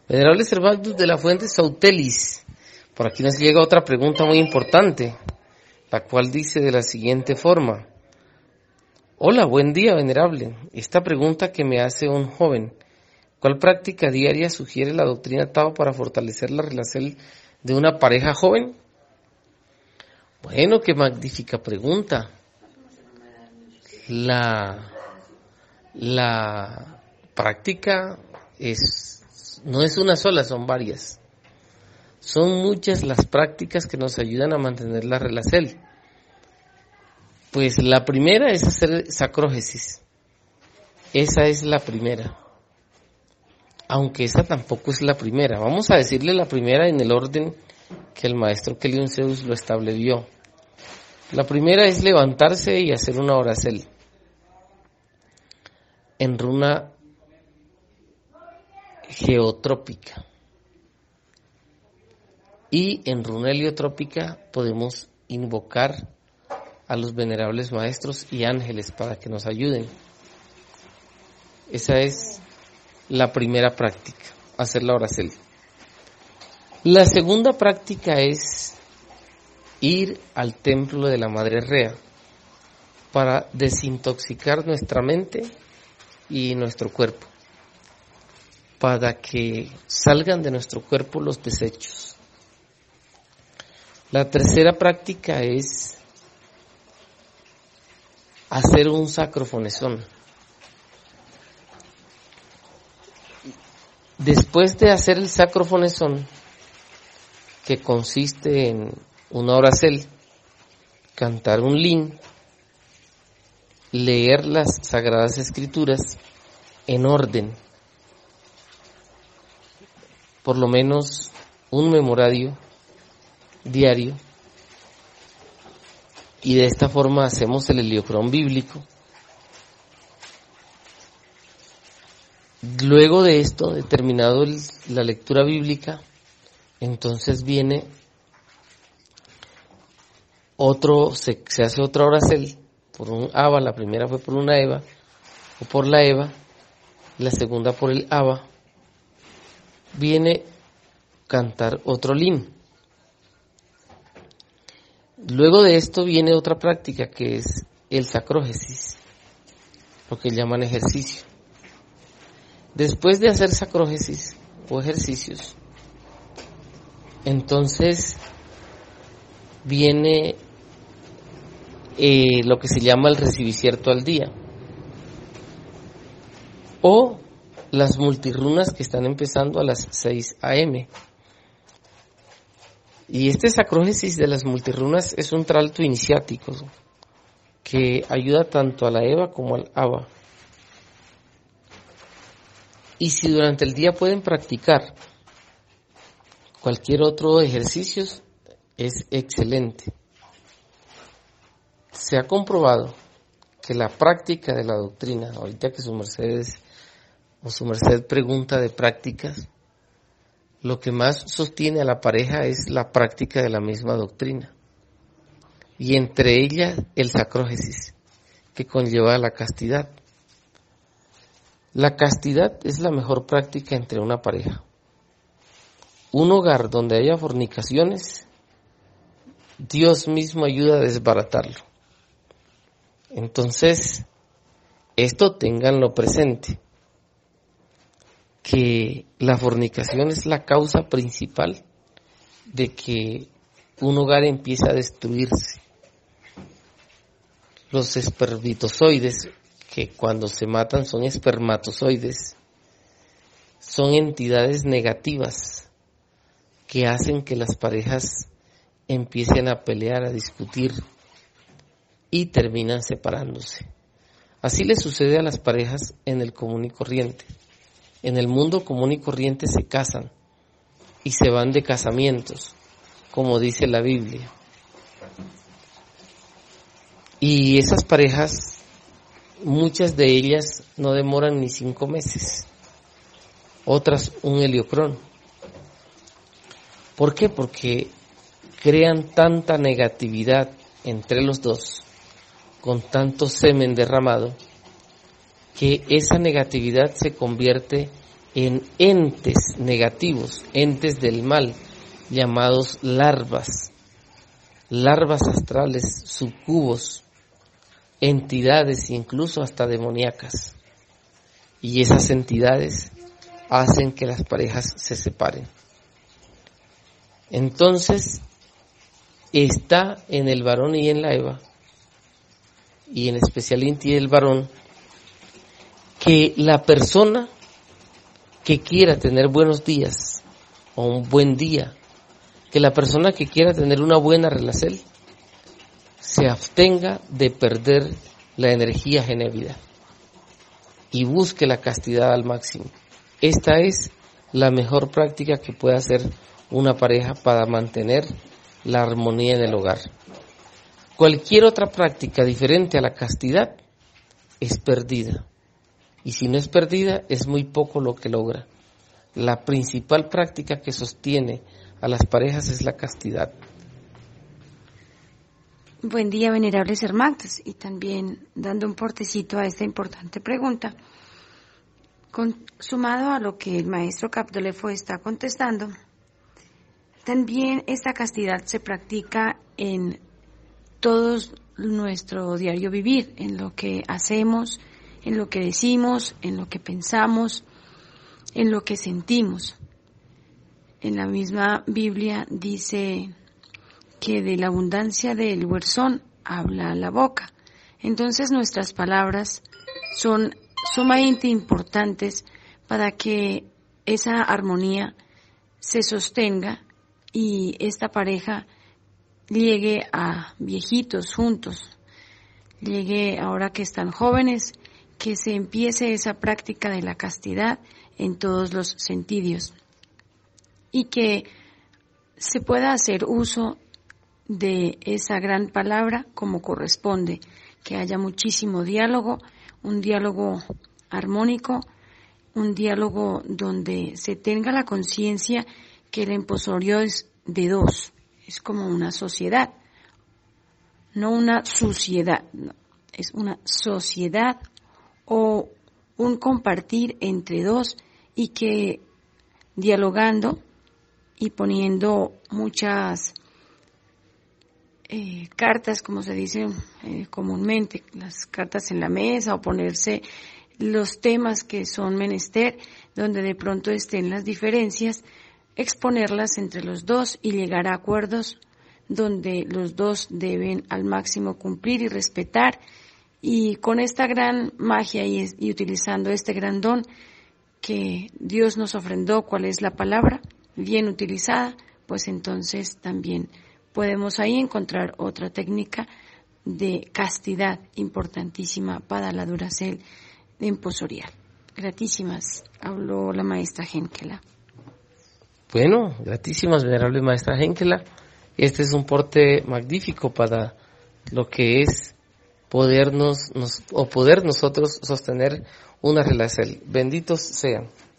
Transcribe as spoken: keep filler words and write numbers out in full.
Venerable Ser Magnus de la Fuente Sautelis, por aquí nos llega otra pregunta muy importante, la cual dice de la siguiente forma: hola, buen día, venerable. Esta pregunta que me hace un joven: ¿cuál práctica diaria sugiere la doctrina Tao para fortalecer la relación de una pareja joven? Bueno, qué magnífica pregunta. La, la práctica es, no es una sola, son varias. Son muchas las prácticas que nos ayudan a mantener la relación. Pues la primera es hacer sacrógesis. Esa es la primera. Aunque esa tampoco es la primera. Vamos a decirle la primera en el orden que el maestro Kelion Zeus lo estableció. La primera es levantarse y hacer una oración en runa geotrópica. Y en runa heliotrópica podemos invocar a los venerables maestros y ángeles para que nos ayuden. Esa es la primera práctica, hacer la oración. La segunda práctica es ir al templo de la Madre Rea para desintoxicar nuestra mente y nuestro cuerpo, para que salgan de nuestro cuerpo los desechos. La tercera práctica es hacer un sacrofonesón. Después de hacer el sacrofonesón, que consiste en una oración, cantar un lin, leer las Sagradas Escrituras en orden, por lo menos un memorario diario, y de esta forma hacemos el heliocrón bíblico. Luego de esto, de terminado el, la lectura bíblica, entonces viene otro, se, se hace otra oración por un Aba. La primera fue por una Eva o por la Eva, la segunda por el Aba. Viene cantar otro lin. Luego de esto viene otra práctica que es el sacrógesis, lo que llaman ejercicio. Después de hacer sacrógesis o ejercicios, entonces viene eh, lo que se llama el recibicierto al día, o las multirunas que están empezando a las seis a eme. Y este sacrógesis de las multirunas es un tralto iniciático que ayuda tanto a la Eva como al Aba. Y si durante el día pueden practicar cualquier otro ejercicio, es excelente. Se ha comprobado que la práctica de la doctrina, ahorita que su merced es, o su merced pregunta de prácticas, lo que más sostiene a la pareja es la práctica de la misma doctrina, y entre ellas el sacrógesis, que conlleva la castidad. La castidad es la mejor práctica entre una pareja. Un hogar donde haya fornicaciones, Dios mismo ayuda a desbaratarlo. Entonces, esto ténganlo presente, que la fornicación es la causa principal de que un hogar empiece a destruirse. Los espermatozoides, que cuando se matan son espermatozoides, son entidades negativas que hacen que las parejas empiecen a pelear, a discutir y terminan separándose. Así le sucede a las parejas en el común y corriente. En el mundo común y corriente se casan y se van de casamientos, como dice la Biblia. Y esas parejas, muchas de ellas no demoran ni cinco meses, otras un heliocrón. ¿Por qué? Porque crean tanta negatividad entre los dos, con tanto semen derramado, que esa negatividad se convierte en entes negativos, entes del mal, llamados larvas, larvas astrales, sucubos, entidades incluso hasta demoníacas. Y esas entidades hacen que las parejas se separen. Entonces, está en el varón y en la Eva, y en especial en el varón, que la persona que quiera tener buenos días o un buen día, que la persona que quiera tener una buena relación se abstenga de perder la energía genérida y busque la castidad al máximo. Esta es la mejor práctica que puede hacer una pareja para mantener la armonía en el hogar. Cualquier otra práctica diferente a la castidad es perdida. Y si no es perdida, es muy poco lo que logra. La principal práctica que sostiene a las parejas es la castidad. Buen día, venerables hermanos, y también dando un portecito a esta importante pregunta, con, sumado a lo que el maestro Capdolefo está contestando, también esta castidad se practica en todo nuestro diario vivir, en lo que hacemos, en lo que decimos, en lo que pensamos, en lo que sentimos. En la misma Biblia dice que de la abundancia del huerzón habla la boca. Entonces nuestras palabras son sumamente importantes para que esa armonía se sostenga y esta pareja llegue a viejitos juntos, llegue ahora que están jóvenes, que se empiece esa práctica de la castidad en todos los sentidos y que se pueda hacer uso de esa gran palabra como corresponde, que haya muchísimo diálogo, un diálogo armónico, un diálogo donde se tenga la conciencia que el emposorio es de dos, es como una sociedad, no una suciedad, no, es una sociedad o un compartir entre dos y que dialogando y poniendo muchas eh, cartas, como se dice eh, comúnmente, las cartas en la mesa o ponerse los temas que son menester, donde de pronto estén las diferencias, exponerlas entre los dos y llegar a acuerdos donde los dos deben al máximo cumplir y respetar. Y con esta gran magia y, y utilizando este gran don que Dios nos ofrendó, ¿cuál es la palabra? Bien utilizada, pues entonces también podemos ahí encontrar otra técnica de castidad importantísima para la duracel emposorial. Gratísimas, habló la maestra Henkela. Bueno, gratísimas, venerable maestra Henkela. Este es un porte magnífico para lo que es podernos nos, o poder nosotros sostener una relación. Benditos sean.